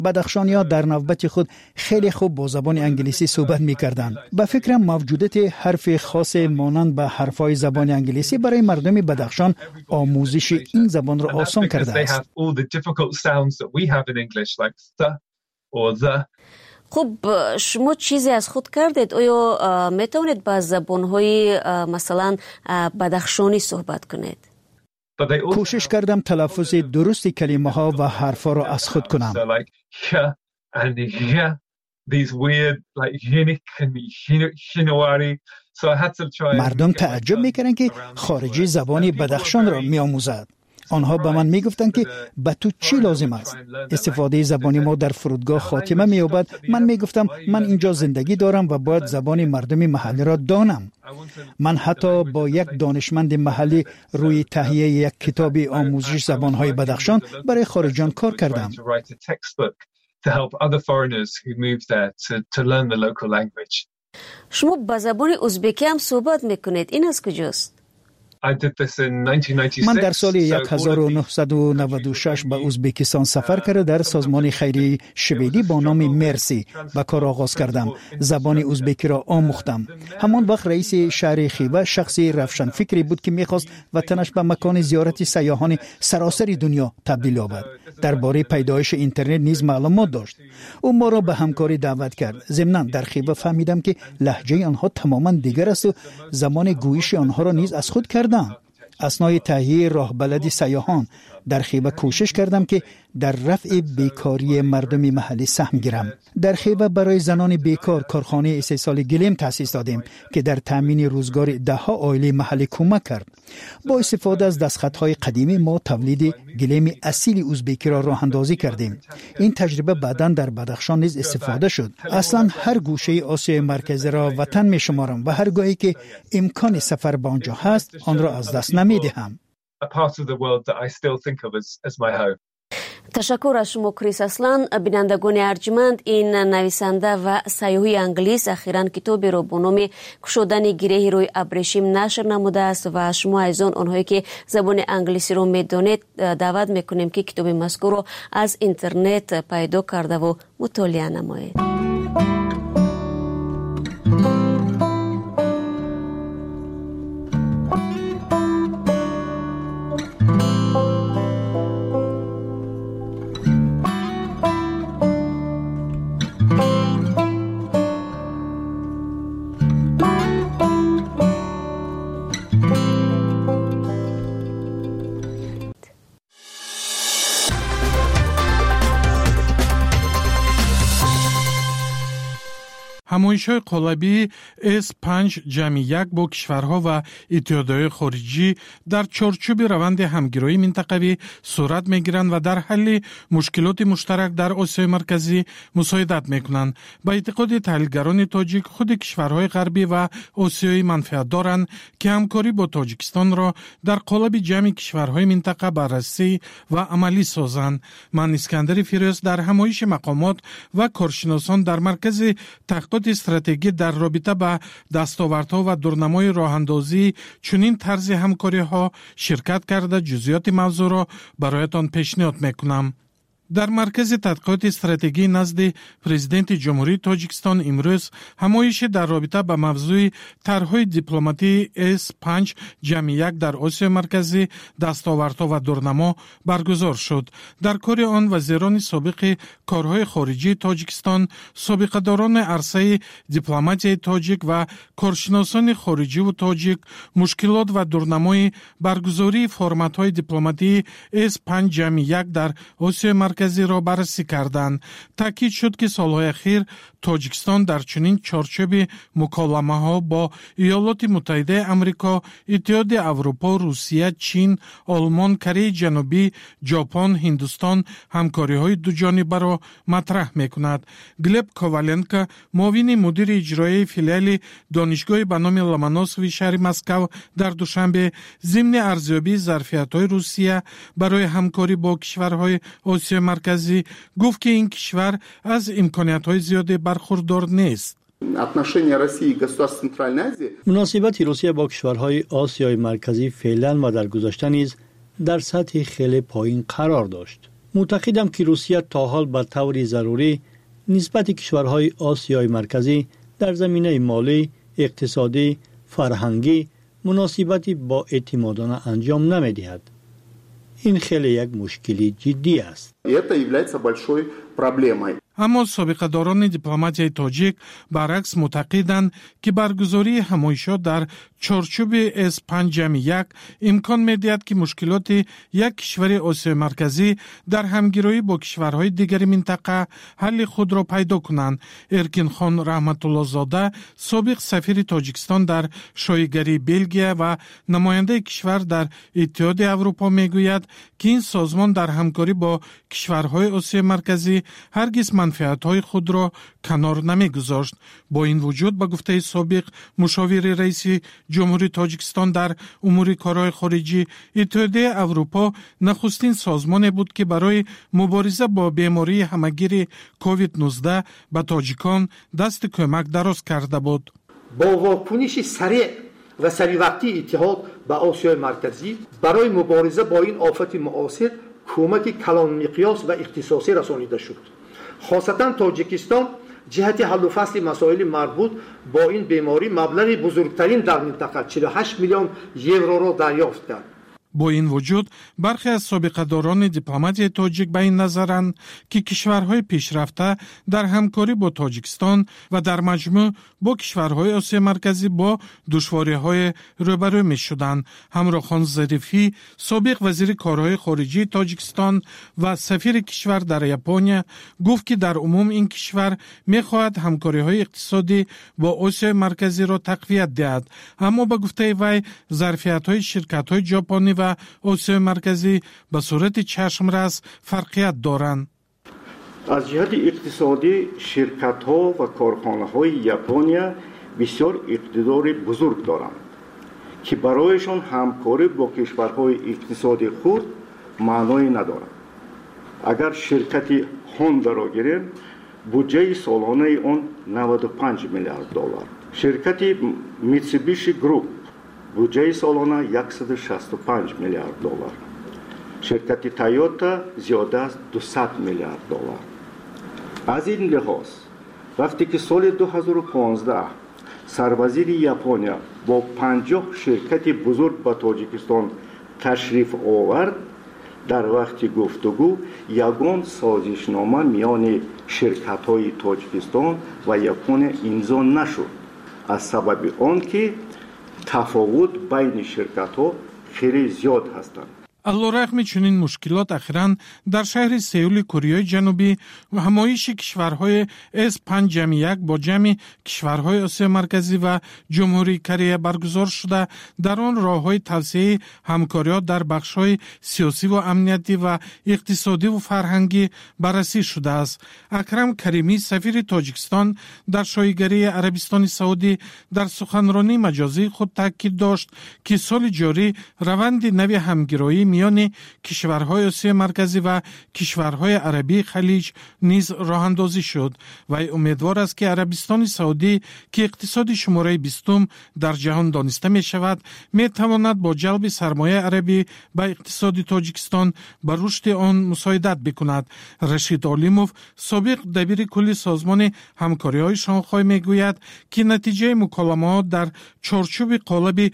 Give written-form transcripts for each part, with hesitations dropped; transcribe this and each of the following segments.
بدخشانی‌ها در نوبت خود خیلی خوب با زبان انگلیسی صحبت می‌کردند. به فکرم موجودیت حرف خاص مانند به حرف‌های زبان انگلیسی برای مردم بدخشان آموزش این زبان را آسان کرده است. خب شما چیزی از خود کردید؟ آیا میتونید با زبان‌های مثلا بدخشانی صحبت کنید؟ کوشش کردم تلفظ درست کلمه‌ها و حرف‌ها را از خود کنم. مردم تعجب می‌کردند که خارجی زبان بدخشان را می‌آموزد. آنها به من میگفتند که به تو چی لازم است؟ استفاده زبانی ما در فرودگاه خاتمه می‌یابد. من میگفتم من اینجا زندگی دارم و باید زبان مردم محلی را دانم. من حتی با یک دانشمند محلی روی تهیه یک کتاب آموزش زبان‌های بدخشان برای خارجیان کار کردم. شما با زبان ازبکی هم صحبت میکنید. این از کجاست؟ من در سال 1996 به ازبکستان سفر کرده در سازمان خیریه شویدی با نام مرسی به کار آغاز کردم. زبان ازبکی را آموختم. همان وقت رئیس شهر خیبه شخصی روشن فکری بود که میخواست وطنش به مکان زیارت سیاحان سراسر دنیا تبدیل یابد. درباره پیدایش اینترنت نیز معلومات داشت. او ما را به همکاری دعوت کرد. ضمناً در خیبه فهمیدم که لهجه آنها تماماً دیگر است و زمان گویش آنها را نیز از خود کردم. اثنای تهیه راهبلد سیاحان در خیبه کوشش کردم که در رفع بیکاری مردم محلی سهم گیرم. در خیبه برای زنان بیکار کارخانه استحصال گلیم تأسیس دادیم که در تامین روزگار ده‌ها عائله محلی کمک کرد. با استفاده از دستخطهای قدیمی ما تولید گلیم اصیل ازبکی را راه اندازی کردیم. این تجربه بعداً در بدخشان نیز استفاده شد. اصلا هر گوشه آسیای مرکزی را وطن می‌شمارم و هر گاهی که امکان سفر به آنجا هست آن را از دست نمی‌دهم. تشکر از شما کریس اسلان. بینندگان ارجمند، این نویسنده و سیاحی انگلیس اخیراً کتابی را با نام گشودن گره روی ابریشم نشر نموده است و شما از آنهایی که زبان انگلیسی را میدانید دعوت میکنیم که کتاب مذکور را از اینترنت پیدا کرده و مطالعه نمایید. همایش‌های قالبی S5 جمعی یک با کشورها و اتحادیه‌های خارجی در چارچوب روند همگرایی منطقوی صورت می‌گیرند و در حل مشکلات مشترک در آسیای مرکزی مساعدت می‌کنند. با اعتقاد تحلیلگران تاجیک، خود کشورهای غربی و آسیایی منفعت دارند که همکاری با تاجیکستان را در قالب جمع کشورهای منطقه بررسی و عملی سازند. من اسکندر فیروز در همایش مقامات و کارشناسان در مرکز تحقیقات استراتژی در رابطه با دستاوردها و دورنمای راهاندازی چنین طرز همکاری‌ها شرکت کرده جزئیات موضوع را برایتان پیشنهاد می‌کنم. در مرکز تحقیقات استراتژی نزد پرزیدنت جمهوری تاجیکستان امروز همایش در رابطه با موضوع طرح‌های دیپلماتی S5 جمع یک در آسیا مرکزی دستاوردها و دورنما برگزار شد. در کار آن وزیران سابق کارهای خارجی تاجیکستان، سابقه‌داران عرصه دیپلماتیای تاجیک و کارشناسان خارجی و تاجیک مشکلات و دورنمای برگزاری فرمت‌های دیپلماتی S5 جمع یک در آسیا مرکزی را بررسی کردند. تاکید شد که سالهای اخیر تاجیکستان در چنین چارچوب مکالمه‌ها با ایالات متحده آمریکا، اتحاد اروپا، روسیه، چین، آلمان، کره جنوبی، ژاپن، هندوستان همکاری‌های دوجانبه را مطرح می‌کند. گلب کوالنکا، معاون مدیر اجرایی فیلیال دانشگاه به نام لومونوسوی شهر مسکو در دوشنبه ضمن ارزیابی ظرفیت‌های روسیه برای همکاری با کشورهای آسیا مرکزی گفت که این کشور از امکانات‌های زیادی برخوردار نیست. مناسبت روسیه با کشورهای آسیای مرکزی فعلا و در گذشته نیز در سطح خیلی پایین قرار داشت. معتقدم که روسیه تا حال به طور ضروری نسبت کشورهای آسیای مرکزی در زمینه مالی، اقتصادی، فرهنگی مناسبتی با اعتمادانه انجام نمی‌دهد. این خیلی یک مشکلی جدی است. اما سابقه‌داران دیپلماتیای تاجیک برعکس معتقدند که برگزاری همایشات در چارچوب S5+1 امکان می‌دهد که مشکلات یک کشور آسیای مرکزی در همگرایی با کشورهای دیگر منطقه حل خود را پیدا کنند. ارکین خان رحمت الله زاده، سابق سفیر تاجیکستان در شایگری بلژیک و نماینده کشور در اتحاد اروپا میگوید که این سازمان در همکاری با کشورهای آسیای مرکزی هرگز منفعت‌های خود را کنار نمی‌گذاشت. با این وجود به گفته سابق مشاور رئیس جمهوری تاجیکستان در امور کارهای خارجی، اتحادیه اروپا نخستین سازمانی بود که برای مبارزه با بیماری همگیر کووید 19 به تاجیکان دست کمک دراز کرده بود. با واکنش سریع و سریع وقتی اتحاد به آسیای مرکزی برای مبارزه با این آفت معاصر کمک کلان مقیاس و اختصاصی رسانیده شد. خاصتا تاجیکستان جهت حل و فصل مسائل مربوط با این بیماری مبلغ بزرگترین در منطقه 48 میلیون یورو را دریافت کرد. با این وجود برخی از سابقه‌داران دیپلماتیای تاجیک به این نظرند که کشورهای پیشرفته در همکاری با تاجیکستان و در مجموع با کشورهای آسیا مرکزی با دشواری‌های روبرو می‌شدند. همراه خان ظریفی، سابق وزیر کارهای خارجی تاجیکستان و سفیر کشور در ژاپن، گفت که در عموم این کشور می‌خواهد همکاری‌های اقتصادی با آسیا مرکزی را تقویت دهد. اما به گفته وی ظرفیت‌های شرکت‌های ژاپنی و آسیای مرکزی به صورت چشمرس فرقیت دارند. از جهت اقتصادی شرکت‌ها و کارخانه‌های ژاپن بسیار اقتدار بزرگ دارند که برایشان همکاری با کشورهای اقتصادی خود معنی ندارد. اگر شرکت هوندا را گیریم، بودجه سالانه آن 95 میلیارد دلار. شرکت میتسوبیشی گروپ بودجه سالانه 165 میلیارد دلار. شرکت تویوتا زیاده از 200 میلیارد دلار. از این لحاظ وقتی که سال 2015 سروزیر ژاپن با 50 شرکت بزرگ به تاجیکستان تشریف آورد، در وقت گفتگو یگان سازشنامه میان شرکت‌های تاجیکستان و ژاپن امضا نشد، از سبب آنکه تفاوت بین شرکت‌ها خیلی زیاد هستند. علیرغم چنین مشکلات اخیراً در شهر سئول کره جنوبی همایش کشورهای S5+1 با جمع کشورهای آسیا مرکزی و جمهوری کره برگزار شده. در آن راه‌های توسعه همکاری‌ها در بخش‌های سیاسی و امنیتی و اقتصادی و فرهنگی بررسی شده است. اکرم کریمی، سفیر تاجیکستان در شایگری عربستان سعودی، در سخنرانی مجازی خود تاکید داشت که سال جاری روند نوی همگرایی میان کشورهای آسیا مرکزی و کشورهای عربی خلیج نیز راه اندازی شد و امیدوار است که عربستان سعودی که اقتصاد شماره 20 در جهان دانسته می شود می تواند با جلب سرمایه عربی به اقتصاد تاجیکستان به رشد آن مساعدت بکند. رشید علیموف، سابق دبیر کل سازمان همکاری‌های شانگهای میگوید که نتیجه مکالمات در چارچوب قالب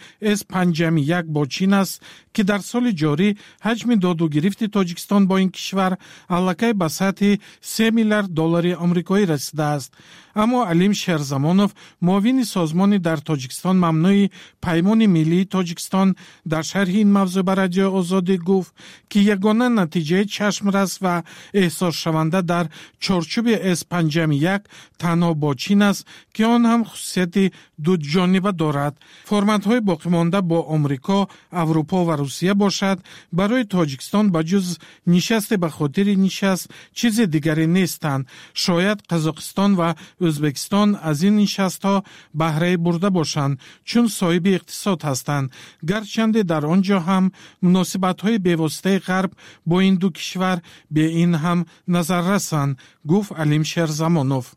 S5+1 با چین است که در سال جاری حجم داد و گرفت تاجیکستان با این کشور علاقه به سطح 3 میلیارد دلار آمریکایی رسیده است. اما علیم شهرزمانوف، معاون سازمان در تاجیکستان ممنوع پیمان ملی تاجیکستان، در شرح این موضوع بر رادیو آزادی گفت که یگانه نتیجه چشمرس و احساس شونده در چارچوب S5+1 تنها با چین است که آن هم خصوصیت دو جانبه دارد. فرمت‌های باقی مانده با آمریکا، اروپا و روسیه باشد، برای تاجیکستان بجز نشست به خاطر نشست چیز دیگری نیستند. شاید قزاقستان و ازبکستان از این نشست‌ها بهره برده باشند چون صاحب اقتصاد هستند، گرچند در آنجا هم مناسبت‌های پیوسته غرب با این دو کشور به این هم نظر رسند، گفت علیم شهرزمانوف.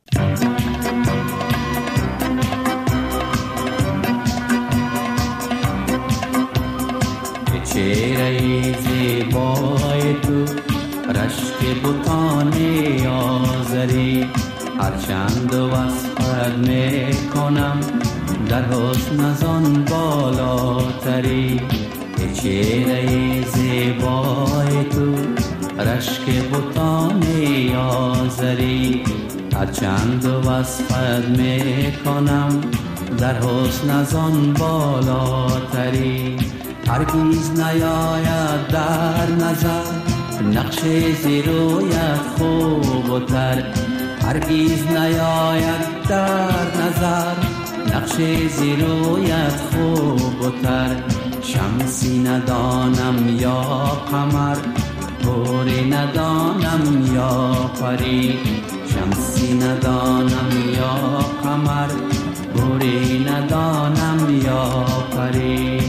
چهره زیبای تو رشک بتان آزری، هرچند وصفت میکنم در حسن از آن بالاتری. ای چهره زیبای تو رشک بتان آزری، هرچند وصفت میکنم در حسن از آن بالاتری. هرگیز نیاید در نظر نقش زیرویت خوب و تر، هرگیز نیاید در نظر نقش زیرویت خوب و تر. شمسی ندانم یا قمر، بوری ندانم یا پری، شمسی ندانم یا قمر، بوری ندانم یا پری.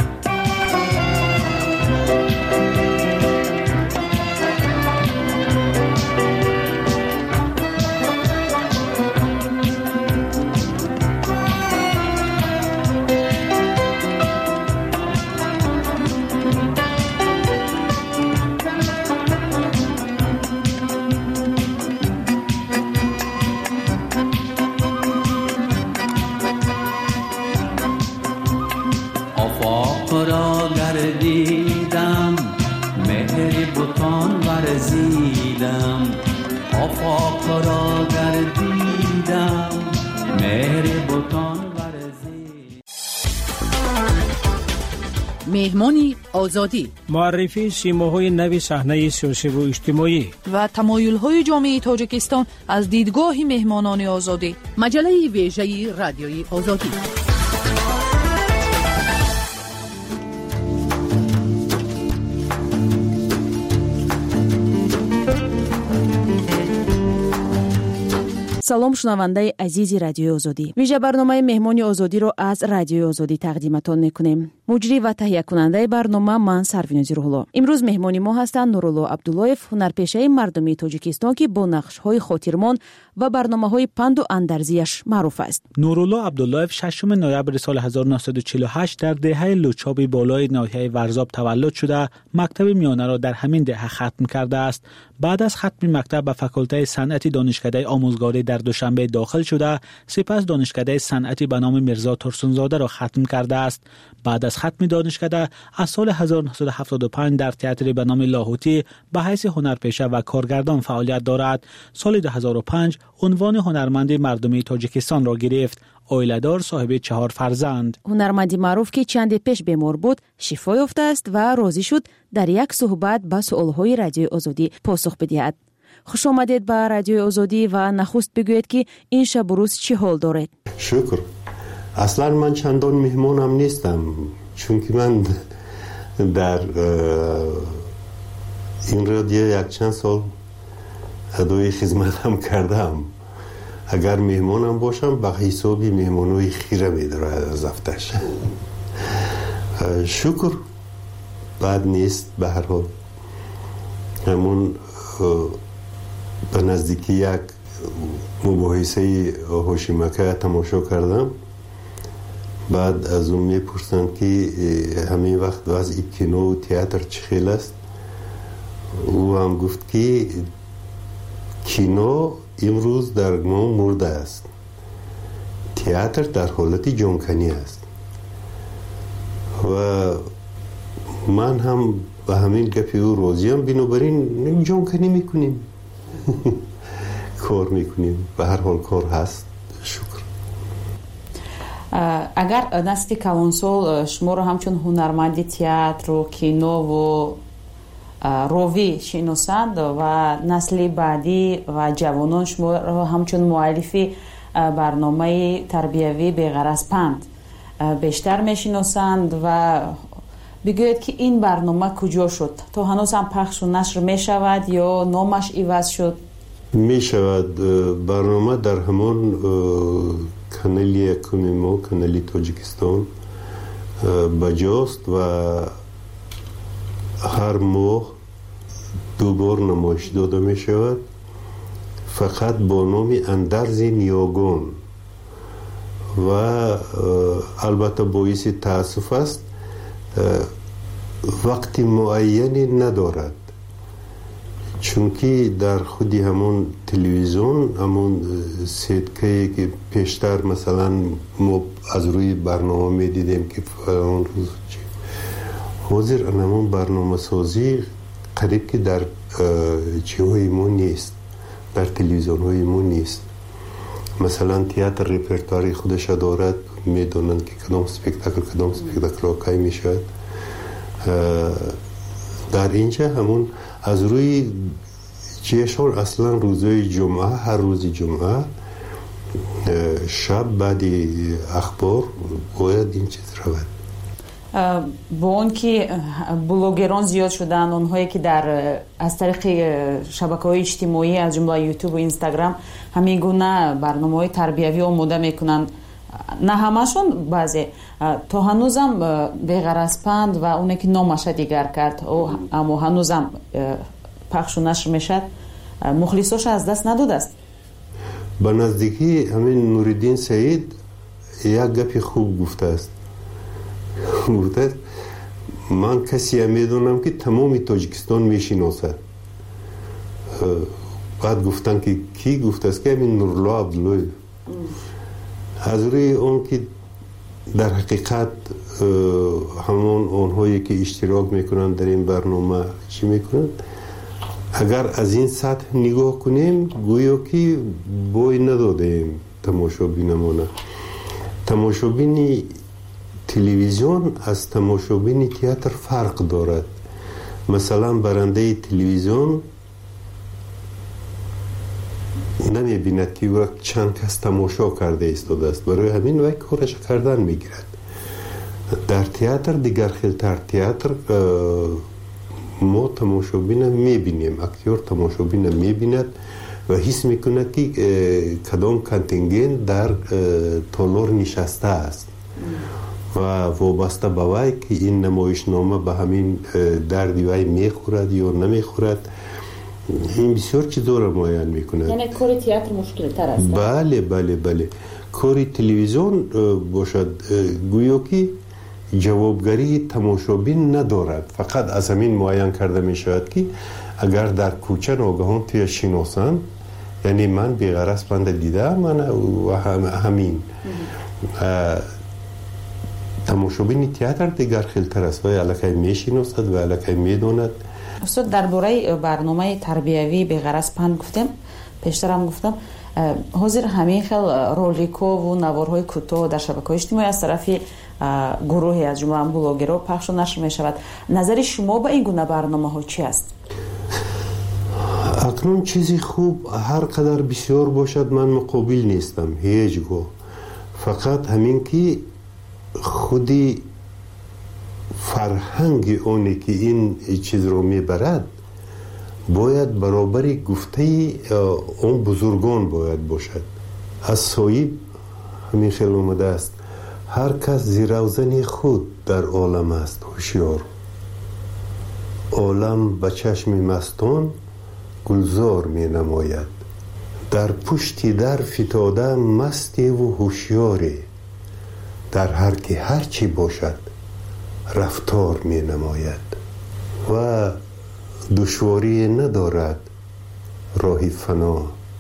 مهمانی آزادی، معرفی سیماهای نوی صحنه سیاسی و اجتماعی و تمایل‌های جامعه تاجیکستان از دیدگاه مهمانان آزادی. مجله ویژه رادیوی آزادی. салом шунавандаи азизи радиои озодӣ, вижа барномаи меҳмони озодиро аз радиои озодӣ тақдиматон мекунем. муҷрӣ ва таҳиякунандаи барнома ман Сарвинози Рӯҳулло. имрӯз меҳмони мо ҳастанд Нурулло Абдуллоев, ҳунарпешаи мардумии Тоҷикистон ки бо нақшҳои хотирмон ва барномаҳои панду андарзияш маъруф аст. Нурулло Абдуллоев 6 ноябри соли 1948 дар деҳаи Лучоби болои ноҳияи Варзоб таваллуд шуда, мактаби миёнаро дар ҳамин деҳа хатм кардааст. баъд аз хатми мактаб ба факултаи санъати донишкадаи омӯзгорӣ дар Душанбе дохил шуда, сипас донишкадаи санъати ба номи Мирзо Турсунзодаро хатм кардааст. баъд аз хатми донишкада аз соли 1975 дар театри ба номи Лоҳутӣ ба ҳайси ҳунарпеша ва коргардон фаъолият дорад. соли 2005 унвони ҳунарманди мардумии Тоҷикистонро гирифт. оиладор, соҳиби 4 фарзанд. ҳунарманди маъруф ки чанде пеш бемор буд, шифо ёфтааст ва розӣ шуд дар як суҳбат ба суолҳои радиои озодӣ посух бидиҳад. хушомадед ба радиои озодӣ ва нахуст бигӯед ки ин шабу рӯз чӣ ҳол доред? шукр. аслан ман чандон меҳмонам нестам, чунки ман дар ин радио якчанд сол адои хизматам кардам. агар меҳмонам бошам ба ҳисоби меҳмонои хира медорад аз афташ. шукр, бад нест. ба ҳар ҳол ҳамон ба наздики як мубоҳисаи ҳошимака тамошо кардам. баъд аз он мепурсанд ки ҳамин вақт вазъи кинову театр чӣ хел аст. ӯ ҳам гуфт ки кино имрӯз дар мо мурдааст, театр дар ҳолати ҷонканӣ аст. ва ман ҳам ба ҳамин гапи ӯ розиам. бинобар ин ҷонканӣ мекунем, кор мекунем. ба ҳар ҳол кор ҳаст. шукр. агар насли калонсол шуморо ҳамчун ҳунарманди театру кинову ровӣ шиносанд ва насли баъдӣ ва ҷавонон шуморо ҳамчун муаллифи барномаи тарбиявӣ беғараз панд бештар мешиносанд ва бигӯед ки ин барнома куҷо шуд? то ҳанӯз ҳам пахшу нашр мешавад ё номаш иваз шуд? мешавад. барнома дар ҳамон канали якуми мо, канали Тоҷикистон баҷост ва ҳар моҳ дубор намоиш дода мешавад, фақат бо номи Андарзи Ниёгон. ва албатта боиси таассуф аст, вақти муайяне надорад, چونکی در خودی همون تلویزیون همون سیدکه که پیشتر مثلا ما از روی برنامه می دیدیم که اون روز حاضر همون برنامه سازی قریب که در چیهای ما نیست، در تلویزیون های ما نیست. مثلا تئاتر رپرتواری خودش دارد، میدونن که کدام سپکتاکل کی میشود. در اینجا همون از روی جشن اصلا روزهای جمعه، هر روز جمعه شب بعد اخبار باید این چیز رود. با اون که بلوگران زیاد شدن، اونهایی که در از طریق شبکه‌های اجتماعی از جمله یوتیوب و اینستاگرام همین گونه برنامه‌های تربیوی آماده میکنن، نه همشون، بعضی تا هنوزم بغرض‌پند و اونی که نامش دیگر کرد اما هنوزم پخش و نشر میشد، مخلصاش از دست نداده است. به نزدیکی همین نوردین سعید یک گپی خوب گفته است. من کسی میدونم که تمام تاجیکستان میشناسد. بعد گفتن که کی گفته است؟ که همین نورالله عبدالله. از روی اون که در حقیقت همون اونهایی که اشتراک میکنن در این برنامه چی میکنن، اگر از این سطح نگاه کنیم گویا که بوی ندادیم تماشابینمونه. تماشابین تلویزیون از تماشابین تئاتر فرق دارد. مثلا برنده تلویزیون نمی بیند که وقت چند کس تماشا کرده ایستاده است، برای همین وقت کارش کردن میگیرد. در تئاتر دیگر خیلتر، تئاتر ما تماشابین میبینیم، اکتور تماشابین میبیند و حس میکند که کدام کانتینگنت در تالار نشسته است و وابسته به وی که این نمایشنامه به همین دردی وی میخورد یا نمیخورد. این بسیار چیزا را معین میکنه. یعنی کار تئاتر مشکل تر است. بله. کار تلویزیون باشد گویا که جوابگری تماشابین ندارد، فقط از همین معین کرده میشود که اگر در کوچه ناگهان توی شناسن، یعنی من بی‌غرض بنده دیدم من و همین تماشابین تئاتر دیگر خیلتر است و الکی میشناسد و الکی میداند. استاد درباره برنامه تربیوی بی‌غرض پند گفتم، پیشتر هم گفتم حاضر همین خیل رولیکو و نوارهای کوتاه در شبکه‌های اجتماعی از طرف گروهی از جمله بلاگرها پخش و نشر می شود. نظر شما به این گونه برنامه ها چی است؟ اکنون چیزی خوب هر قدر بسیار باشد من مقابل نیستم هیچگاه، فقط همین که خودی فرهنگ اونی که این چیز رو میبرد باید برابر گفته اون بزرگان باید باشد. از صاحب همین خیلی اومده است هر کس زیروزن خود در عالم است هوشیار، عالم به چشم مستان گلزار می نماید، در پشتی در فتاده مستی و هوشیاری، در هر که هر چی باشد رفتار می نماید و دشواری ندارد راه فنا،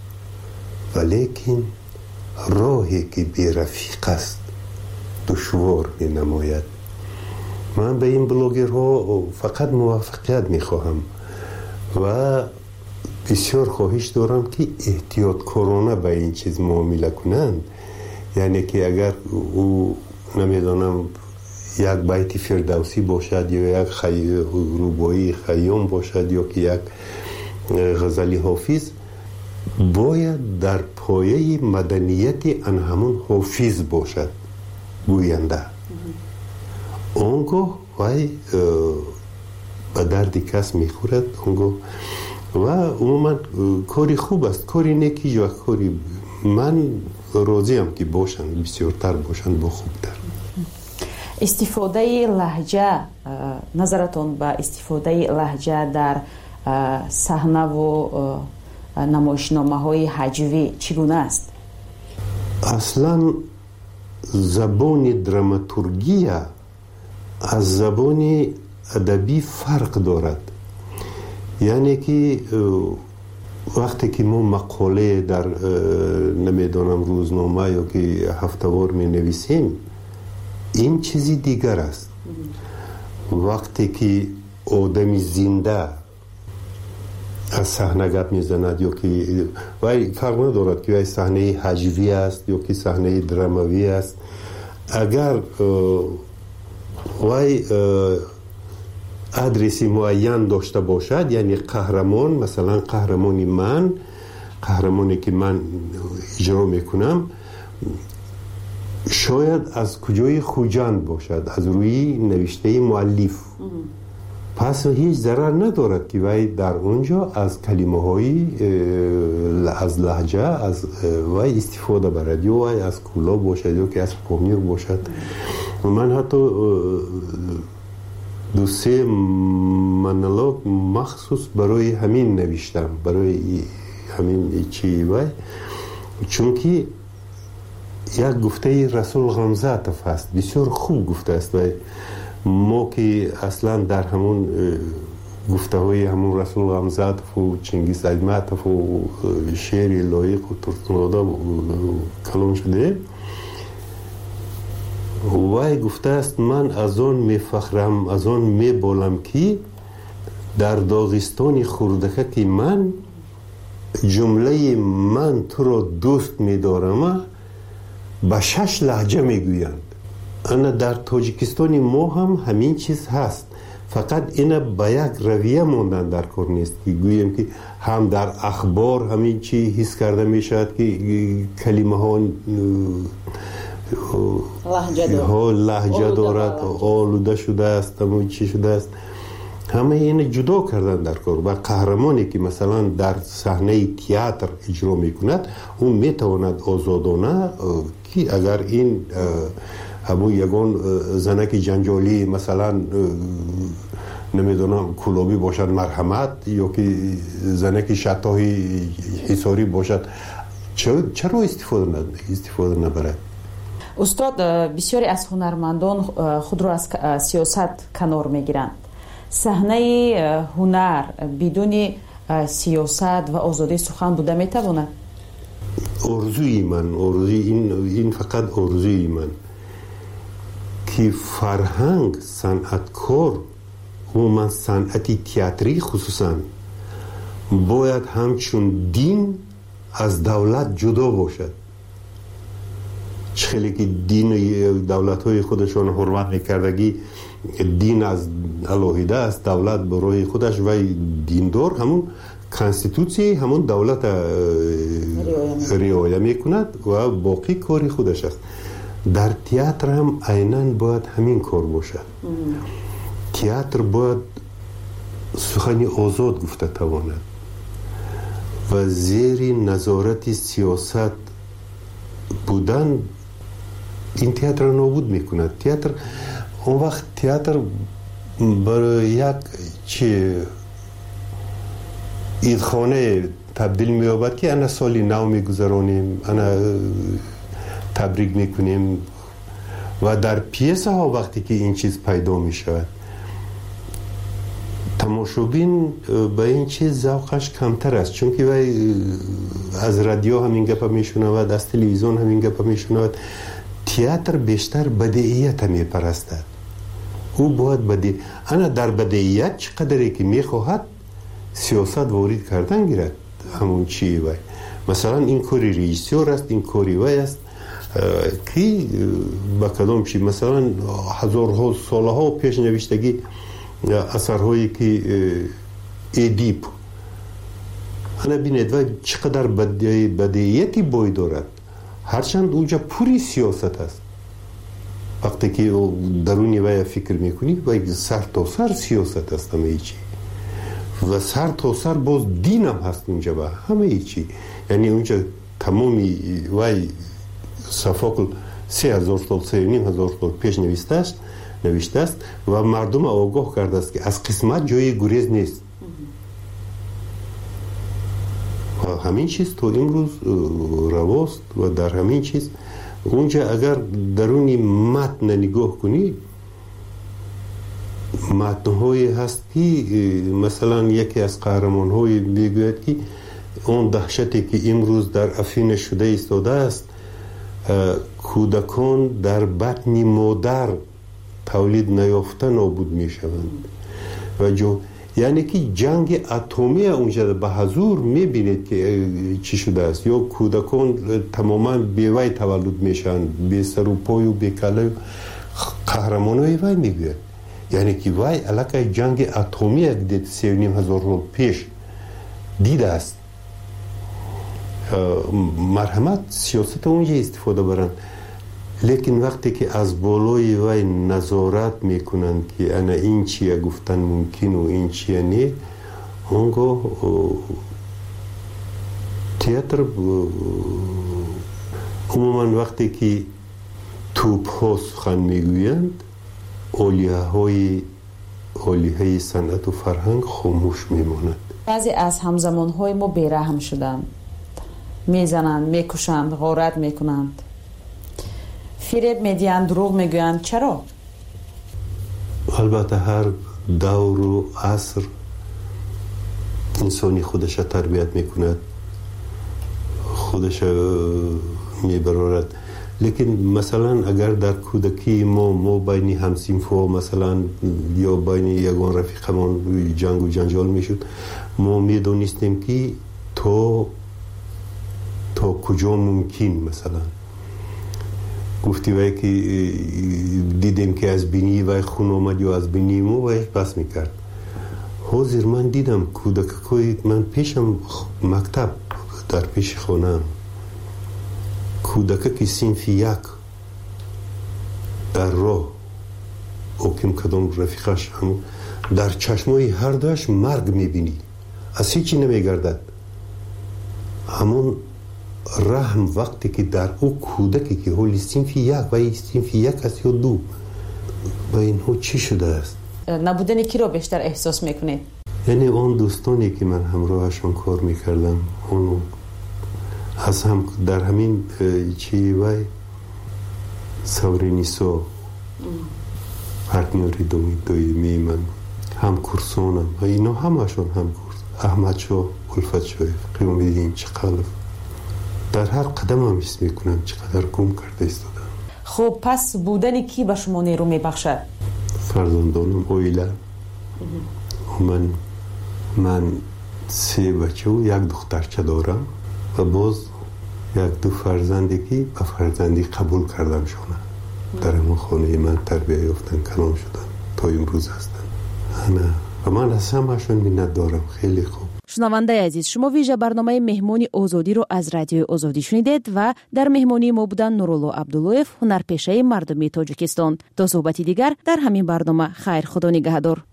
ولیکن راهی که بی رفیق است دشوار می نماید. من به این بلاگرها فقط موفقیت می خواهم و بسیار خواهش دارم که احتیاطکارانه به این چیز معامله کنند. یعنی که اگر او نمیدانم یک بیت فردوسی باشد یا یک روبایی خیام باشد یا که یک غزلی حافظ، باید در پایه مدنیت ان همون حافظ باشد گوینده. اونگاه وای به درد کس میخورد اونگاه و عموما کاری خوب است، کاری نیکی و کاری من راضیم که باشند، بسیارتر باشند با خوبتر. استفاده لهجه، نظرتون به استفاده لهجه در صحنه و نمایشنامه های هجوی چگونه است؟ اصلا زبان دراماتورگی از زبان ادبی فرق دارد. یعنی که وقتی که ما مقاله در نمیدونم روزنامه یا که هفته‌وار می نویسیم، این چیزی دیگر است. وقتی که آدمی زنده از صحنه گپ میزند یا که وای فرق ندارد که وای صحنه هجوی است یا که صحنه دراموی است، اگر وای ادرسی معین داشته باشد، یعنی قهرمان، مثلا قهرمانی که من اجرا میکنم شاید از کجای خوجند باشد، از روی نوشته مؤلف، پس هیچ ضرر ندارد که وای در اونجا از کلمه های از لهجه از وای استفاده برد، یا وای از کولا باشد یا که از پامیر باشد. من حتی 2-3 مونولوگ مخصوص برای همین نوشتم، برای همین چی وای، چون که یک گفته رسول غمزاتف هست، بسیار خوب گفته است. وای ما که اصلا در همون گفته های همون رسول غمزاتف و چنگیز ایتماتف و شعر لایق و ترکمنادا کلام شده، وای گفته است من از آن میفخرم، از آن میبالم که در داغستان خوردکه که من جمله من تو را دوست میدارم به 6 لهجه میگویند. انا در تاجیکستان ما هم همین چیز هست، فقط اینا به یک رویه ماندن در کار نیست که گوییم که هم در اخبار همین چی حس کرده میشد که کلمه ها لهجه دارد، آلوده شده است، همون چی شده است، همه این جدا کردن در کار. و قهرمانی که مثلا در صحنه تئاتر اجرا میکند اون میتواند آزادانه که اگر این همون یگان زنک جنجالی مثلا نمیدونم کلابی باشد مرحمت، یا که زنک شتاهی حساری باشد، چرا استفاده نبرد؟ استاد، بسیاری از هنرمندان خود را از سیاست کنار میگیرند. صحنه هنر بدون سیاست و آزادی سخن بوده میتواند؟ آرزوی من، این فقط آرزوی من که فرهنگ، صنعتکار و من صنعتی تئاتری خصوصا باید همچون دین از دولت جدا باشد. خیلی که دین دولت های خودشون حرمت میکردگی، دین از الهیده است، دولت برای خودش و دیندار همون کانستیتوسی همون دولت رعایت میکند و باقی کاری خودش است. در تئاتر هم عیناً باید همین کار باشد. تئاتر باید سخنی آزاد گفته تواند و زیر نظارت سیاست بودن این تئاتر نابود میکند. تئاتر اون وقت تئاتر برای یک عیدخانه تبدیل می‌یابد که انا سالی نو میگذرانیم، انا تبریک میکنیم. و در پیسه ها وقتی که این چیز پیدا میشود، تماشابین به این چیز ذوقش کمتر است، چون که وای از رادیو همین گپ میشنود، از تلویزیون همین گپ میشنود. تئاتر بیشتر بدیهیت میپرستد. او باید بدیهیت، انا در بدیهیت چقدری که میخواهد سیاست وارد کردن گیرد. همون چی وای مثلا این کاری رئیسیور است، این کاری وای است که با کدام چی مثلا هزارها سالها پیش نوشتگی اثرهایی که ادیپ انا بینید و چقدر بدیهیتی بای دارد، هرچند اونجا پوری سیاست است. وقتی که درونی وای فکر میکنی و سر تا سر سیاست است همه چی، و سر تا سر باز دین هم هست اونجا و همه چی. یعنی اونجا تمامی وای صفاقل 3000 سال 3500 سال پیش نوشته است و مردم آگاه کرده است که از قسمت جای گریز نیست. و همین چیز تو امروز رواست و در همین چیز اونجا اگر درونی متن نگاه کنی متن‌هایی هست که مثلا یکی از قهرمان‌های میگوید که اون دهشتی که امروز در افیون شده ایستاده است، کودکان در بطن مادر تولید نیافته نابود میشوند و یعنی که جنگ اتمی اونجا به حضور میبینید که چی شده است. یا کودکان تماما بیوی تولد میشن، بی سر و پای و بی کله. قهرمانای وی میگوید یعنی که وی علاقه جنگ اتمی دید 3,500 سال پیش دیده است. مرحمت سیاست اونجا استفاده برن، لیکن وقتی که از بالای وی نظارت میکنند که انا این چیه گفتن ممکن و این چیه نه، اونگاه تئاتر عموما وقتی که توپ ها سخن میگویند، اولیه صنعت و فرهنگ خاموش میماند. بعضی از همزمان های ما بیرحم شدند، میزنند، میکشند، غارت میکنند، فریب میدیند، دروغ میگویند. چرا؟ البته هر دور و عصر انسانی خودش تربیت میکند، خودش میبرارد. لیکن مثلا اگر در کودکی ما بین همسینفا مثلا یا بین یگان رفیقمان جنگ و جنجال میشد، ما میدونستیم که تا کجا ممکن مثلا گفتی وی که دیدیم که از بینی وی خون آمد یا از بینی ما وی بس میکرد. حاضر من دیدم کودکای من پیشم مکتب در پیش خونم، کودک که صنف یک در راه اوکیم کدام رفیقش هم در چشمای هر دوش مرگ میبینی، از هیچی نمیگردد. همون رحم وقتی که در او کودکی که حالی صنف یک و صنف یک است یا دو، با اینها چی شده است؟ نبودن کی رو بیشتر احساس میکنید؟ یعنی اون دوستانی که من همراهشون کار میکردم، اون از هم در همین چی وای سورینیسو پارتنری دویمی من هم کورسونم و اینا همشون هم کورس. احمد شو، الفت شو، قیام بیدیم چقدر در هر قدم هم حس میکنم چقدر گم کرده ایستادم. خب پس بودن کی به شما نیرو میبخشد؟ فرزندانم، اویلا. من 3 بچه و 1 دخترچه دارم و باز 1-2 فرزندی که به فرزندی قبول کردم شونه در همون خانه من تربیه یافتن، کلام شدن تا امروز هستن. و من از همشون منت دارم. خیلی خوب. شنونده عزیز، شما ویژه برنامه مهمانی آزادی رو از رادیو آزادی شنیدید و در مهمانی ما بودن نورالله عبداللویف، هنرپیشه مردمی تاجیکستان. تا صحبتی دیگر در همین برنامه. خیر، خدا نگهدار.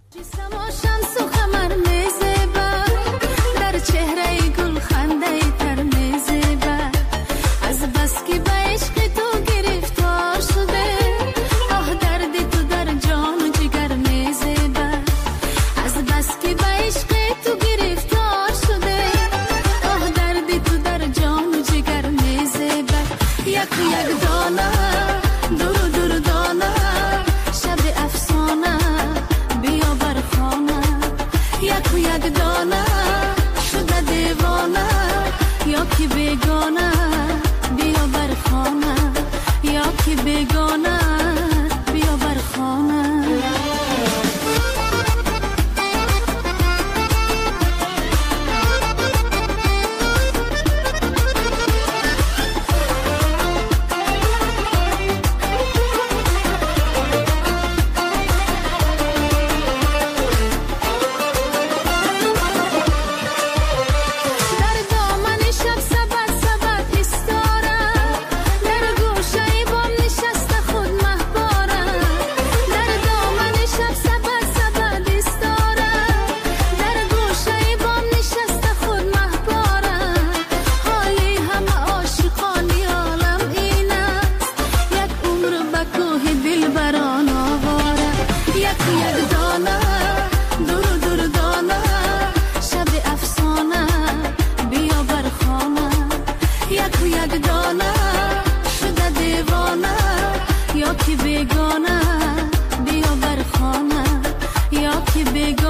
که